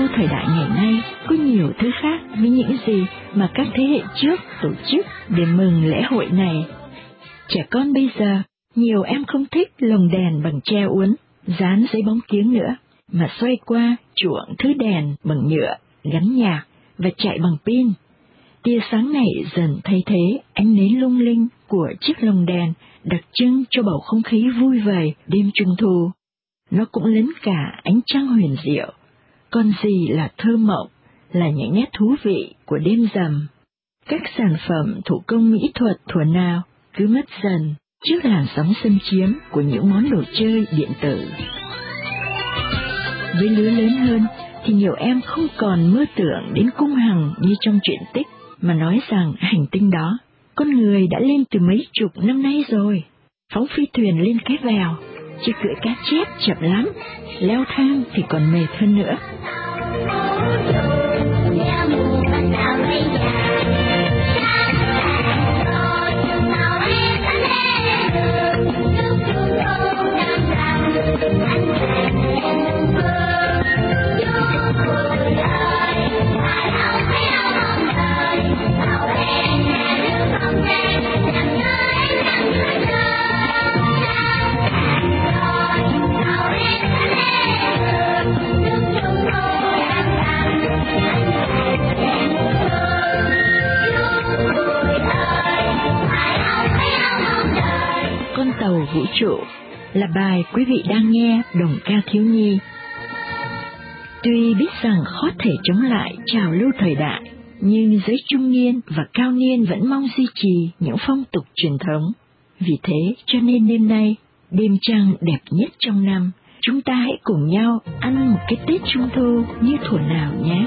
thời đại ngày nay có nhiều thứ khác với những gì mà các thế hệ trước tổ chức để mừng lễ hội này. Trẻ con bây giờ, nhiều em không thích lồng đèn bằng tre uốn, dán giấy bóng kiếng nữa, mà xoay qua chuộng thứ đèn bằng nhựa, gắn nhạc và chạy bằng pin. Tia sáng này dần thay thế ánh nến lung linh của chiếc lồng đèn, đặc trưng cho bầu không khí vui vầy đêm Trung thu. Nó cũng lấn cả ánh trăng huyền diệu, còn gì là thơ mộng, là những nét thú vị của đêm rằm. Các sản phẩm thủ công mỹ thuật thuở nào cứ mất dần trước làn sóng xâm chiếm của những món đồ chơi điện tử. Với lứa lớn hơn thì nhiều em không còn mơ tưởng đến cung hằng như trong truyện tích, mà nói rằng hành tinh đó con người đã lên từ mấy chục năm nay rồi. Phóng phi thuyền lên cái vèo, chứ cưỡi cá chép chậm lắm, leo thang thì còn mệt hơn nữa. Con tàu vũ trụ là bài quý vị đang nghe đồng ca thiếu nhi. Tuy biết rằng khó thể chống lại trào lưu thời đại, nhưng giới trung niên và cao niên vẫn mong duy trì những phong tục truyền thống. Vì thế cho nên đêm nay, đêm trăng đẹp nhất trong năm, chúng ta hãy cùng nhau ăn một cái Tết Trung thu như thuở nào nhé.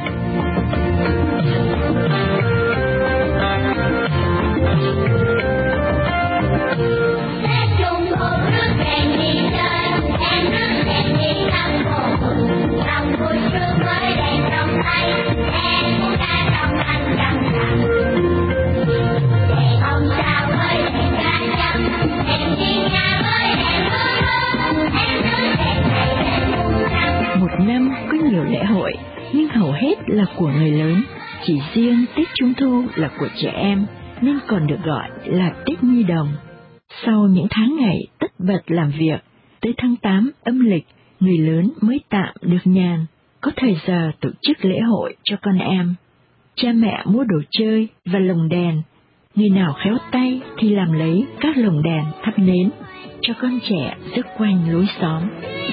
Một năm có nhiều lễ hội, nhưng hầu hết là của người lớn, chỉ riêng Tết Trung thu là của trẻ em, nên còn được gọi là Tết Nhi đồng. Sau những tháng ngày tất bật làm việc, tới tháng 8 âm lịch, người lớn mới tạm được nhàn, có thời giờ tổ chức lễ hội cho con em. Cha mẹ mua đồ chơi và lồng đèn, người nào khéo tay thì làm lấy các lồng đèn thắp nến, cho con trẻ rước quanh lối xóm.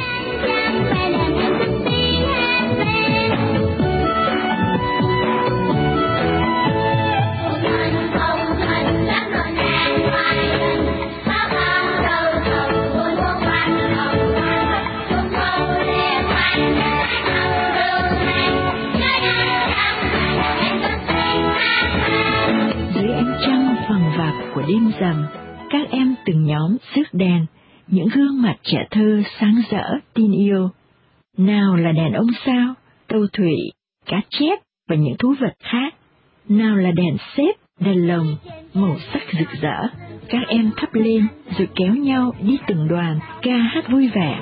Của đêm rằm, các em từng nhóm rước đèn, những gương mặt trẻ thơ sáng rỡ tin yêu. Nào là đèn ông sao, tàu thủy, cá chép và những thú vật khác. Nào là đèn xếp, đèn lồng, màu sắc rực rỡ. Các em thắp lên rồi kéo nhau đi từng đoàn ca hát vui vẻ.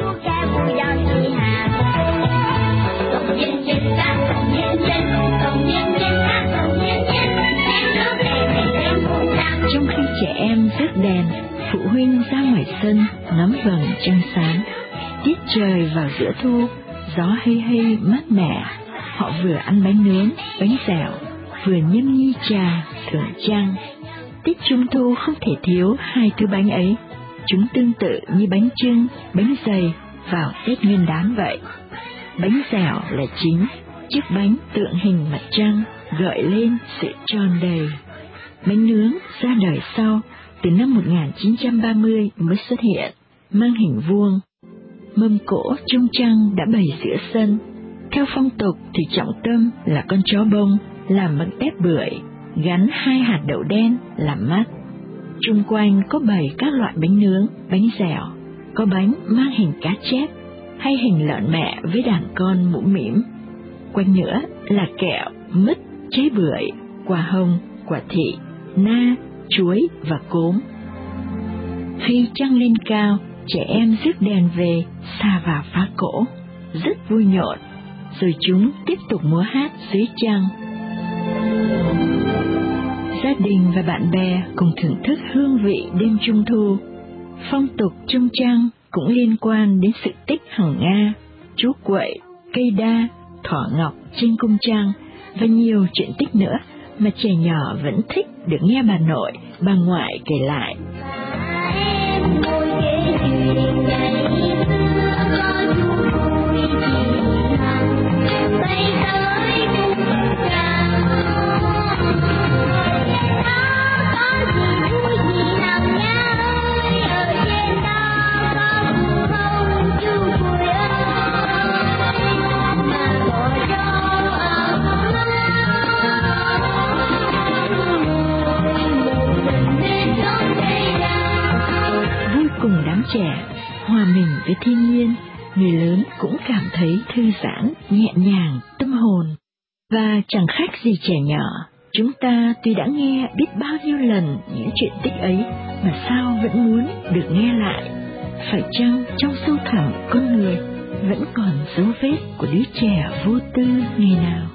Trong khi trẻ em rước đèn, phụ huynh ra ngoài sân ngắm vầng trăng sáng. Tiết trời vào giữa thu, gió hây hây mát mẻ. Họ vừa ăn bánh nướng, bánh dẻo, vừa nhâm nhi trà thưởng trăng. Tết Trung thu không thể thiếu hai thứ bánh ấy. Chúng tương tự như bánh chưng, bánh dày vào Tết Nguyên Đán vậy. Bánh dẻo là chính, chiếc bánh tượng hình mặt trăng gợi lên sự tròn đầy. Bánh nướng ra đời sau, từ năm 1930 mới xuất hiện, mang hình vuông. Mâm cỗ trông trăng đã bày giữa sân. Theo phong tục thì trọng tâm là con chó bông làm bằng tép bưởi, gắn 2 hạt đậu đen làm mắt. Chung quanh có bày các loại bánh nướng, bánh dẻo, có bánh mang hình cá chép hay hình lợn mẹ với đàn con mũm mĩm. Quanh nữa là kẹo, mứt, trái bưởi, quả hồng, quả thị, na, chuối và cốm. Khi trăng lên cao, trẻ em rước đèn về, xa vào phá cỗ, rất vui nhộn. rồi chúng tiếp tục múa hát dưới trăng. Gia đình và bạn bè cùng thưởng thức hương vị đêm Trung thu. Phong tục trông trăng cũng liên quan đến sự tích hằng Nga, chú quậy, cây đa, thỏ ngọc trên cung trăng và nhiều chuyện tích nữa mà trẻ nhỏ vẫn thích được nghe bà nội, bà ngoại kể lại. Cùng đám trẻ hòa mình với thiên nhiên, người lớn cũng cảm thấy thư giãn, nhẹ nhàng tâm hồn. Và chẳng khác gì trẻ nhỏ, chúng ta tuy đã nghe biết bao nhiêu lần những chuyện tích ấy mà sao vẫn muốn được nghe lại. Phải chăng trong sâu thẳm con người vẫn còn dấu vết của đứa trẻ vô tư ngày nào?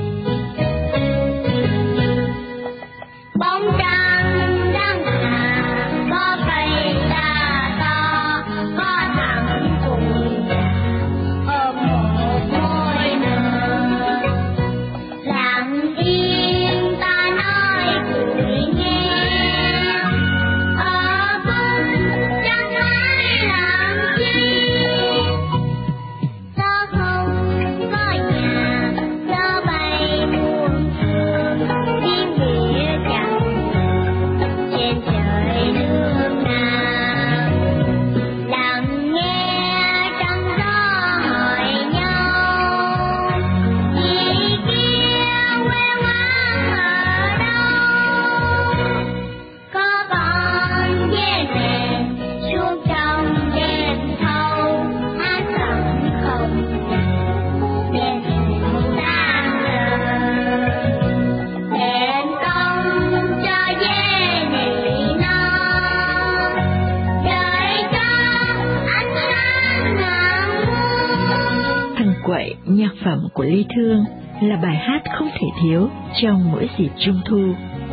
Nhạc phẩm của Lê Thương là bài hát không thể thiếu trong mỗi dịp Trung thu.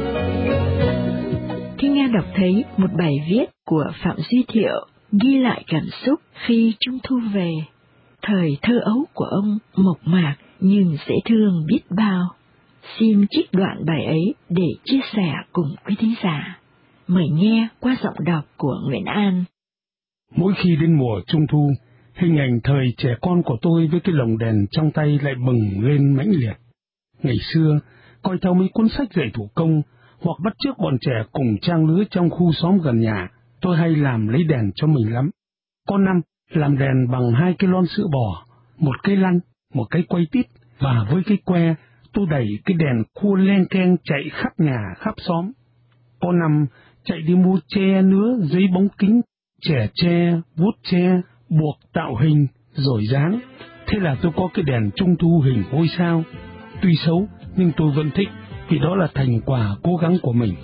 Khi Nga đọc thấy một bài viết của Phạm Duy Thiệu ghi lại cảm xúc khi Trung thu về, thời thơ ấu của ông mộc mạc nhưng dễ thương biết bao. Xin trích đoạn bài ấy để chia sẻ cùng quý thính giả. Mời nghe qua giọng đọc của Nguyễn An. Mỗi khi đến mùa Trung thu, hình ảnh thời trẻ con của tôi với cái lồng đèn trong tay lại bừng lên mãnh liệt. Ngày xưa, coi theo mấy cuốn sách dạy thủ công, hoặc bắt chước bọn trẻ cùng trang lứa trong khu xóm gần nhà, tôi hay làm lấy đèn cho mình lắm. Có năm, làm đèn bằng 2 cái lon sữa bò, một cái lăn, một cái quay tít, và với cái que, tôi đẩy cái đèn khua len keng chạy khắp nhà, khắp xóm. Có năm, chạy đi mua tre nứa, giấy bóng kính, chẻ tre, vuốt tre, buộc tạo hình, rồi dán. Thế là tôi có cái đèn Trung thu hình ngôi sao. Tuy xấu, nhưng tôi vẫn thích, vì đó là thành quả cố gắng của mình.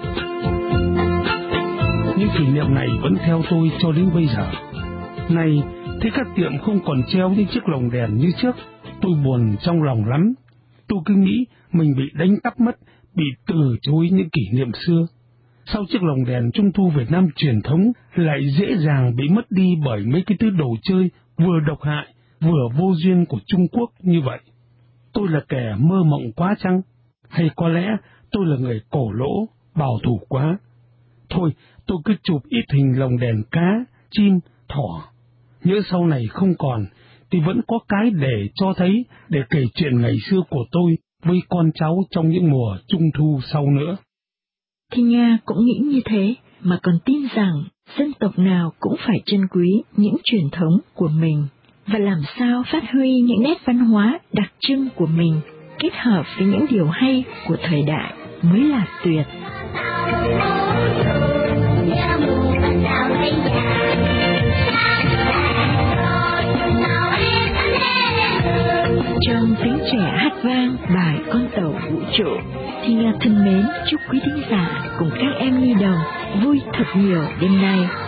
Những kỷ niệm này vẫn theo tôi cho đến bây giờ. Này, thấy các tiệm không còn treo những chiếc lồng đèn như trước, tôi buồn trong lòng lắm. Tôi cứ nghĩ mình bị đánh cắp mất, bị từ chối những kỷ niệm xưa. Sao chiếc lồng đèn Trung thu Việt Nam truyền thống lại dễ dàng bị mất đi bởi mấy cái thứ đồ chơi vừa độc hại, vừa vô duyên của Trung Quốc như vậy? Tôi là kẻ mơ mộng quá chăng? Hay có lẽ tôi là người cổ lỗ, bảo thủ quá? Thôi, tôi cứ chụp ít hình lồng đèn cá, chim, thỏ. Nhớ sau này không còn, thì vẫn có cái để cho thấy, để kể chuyện ngày xưa của tôi với con cháu trong những mùa Trung thu sau nữa. Thì Nga cũng nghĩ như thế, mà còn tin rằng dân tộc nào cũng phải trân quý những truyền thống của mình, và làm sao phát huy những nét văn hóa đặc trưng của mình, kết hợp với những điều hay của thời đại mới là tuyệt. Trong tiếng trẻ hát vang bài Con tàu vũ trụ, thì Nga thân mến chúc quý thính giả cùng các em nhi đồng vui thật nhiều đêm nay.